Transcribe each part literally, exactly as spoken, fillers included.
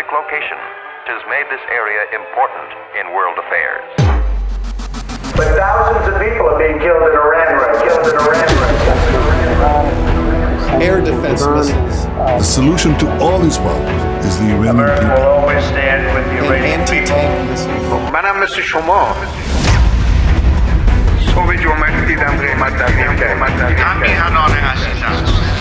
strategic location, tis made this area important in world affairs. But thousands of people are being killed in Iran right now. Killed in Iran right now. Air defense missiles. The solution to all these problems is the Iranian America people. will always stand with the And Iranian people. anti-tank missiles. منم مثل شما صبح جمعه دیدم قیمت تغییر کرد. همیهنان عزیزم،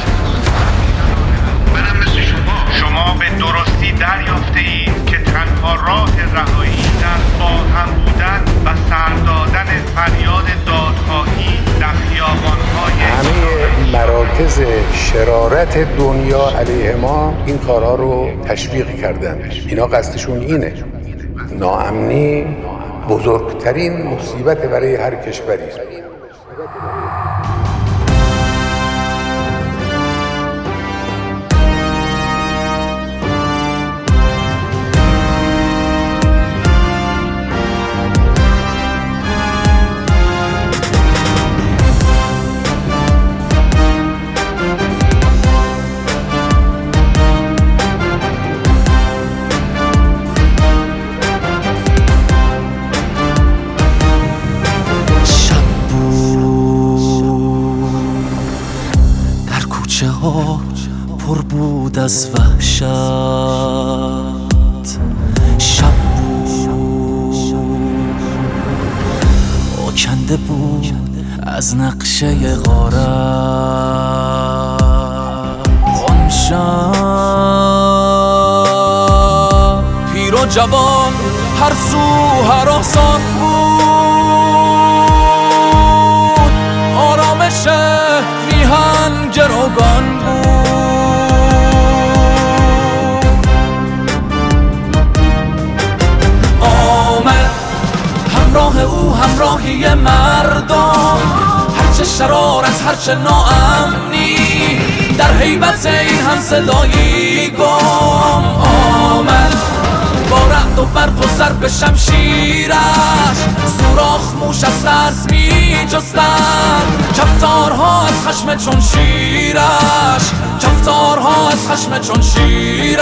منم مثل شما شما به درستی دریافته اید که تنها راه رهایی در با هم بودن و سر دادن فریاد دادخواهی در خیابان‌های همه مراکز شرارت دنیا علیه ما این کارها رو تشویق کردن. اینا قصدشون اینه. ناامنی بزرگترین مصیبت برای هر کشوری است. پر بود از وحشت، شب بود آکنده بود از نقشه غارت. آن شب پیر و جوان هر سو هراسان بود، آرامش میهن گروگان بود. همراه او همراهی مردم، هرچه شرارت هرچه ناامنی، در هیبت این هم صدایی گم آمد. با رعد و برق و ضرب شمشیرش سوراخ موش از ترس می جستند. کفتارها از خشم چون شیرش، کفتارها از خشم چون شیرش.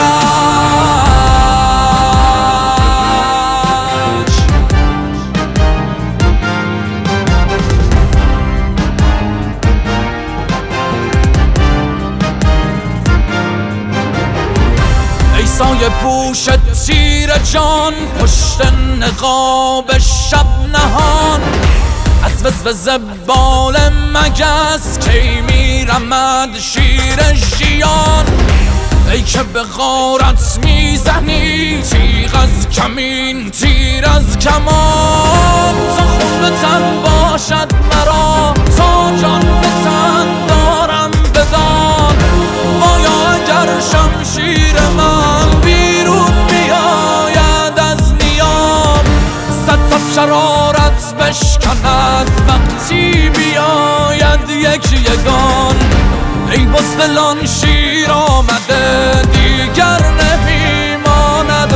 سایه پوش تیر جان، پشت نقاب شب نهان، از وزوز بال مگس کی میرمد شیر ژیان. ای که به غارت میزنی تیغ از کمین تیر از کمان. تا خون به تن باشد مرا تا جان به تن دارم بدان. آیا اگر شمشیر من بیرون بیاید از نیام، صد صف شرارت بشکند وقتی بیاید یک یگان. ای بزدلان شیر آمده دیگر نمیماند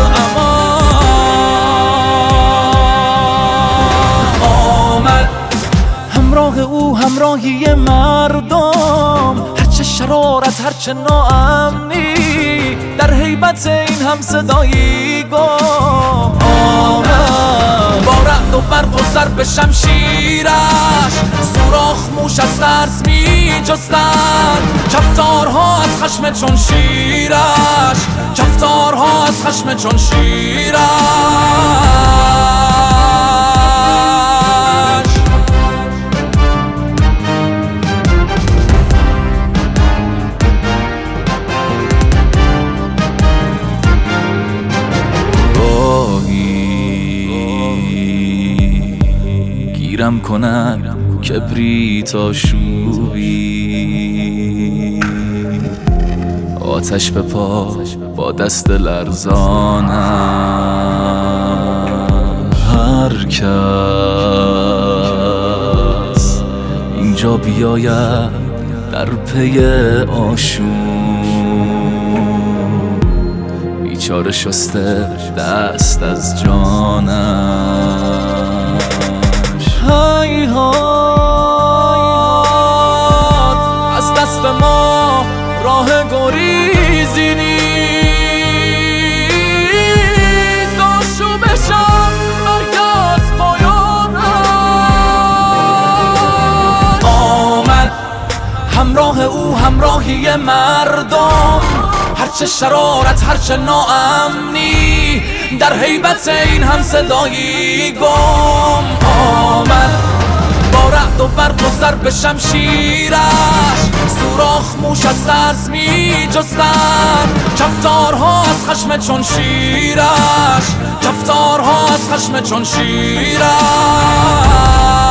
امان. آمد همراه او همراهی مردم، هرچه شرارت هرچه ناامنی، در هیبت این هم صدایی گم آمد. با رعد و برق و ضرب شمشیرش سوراخ موش از ترس می جستند. کفتارها از خشم چون شیرش، کفتارها از خشم چون شیرش. گیرم کند کبریت آشوبی، آتش به پا با دست لرزانم. هر کس اینجا بیاید در پی آشوب، بیچاره شسته دست از جانم. هیهات از دست ما راه گریزی نیست، راه او همراهی مردم، هرچه شرارت هرچه ناامنی، در هیبت این هم صدایی گم آمد. با رعد و برق و ضرب شمشیرش سوراخ موش از ترس می جستن، کفتارها از خشم چون شیرش، کفتارها از خشم چون شیرش.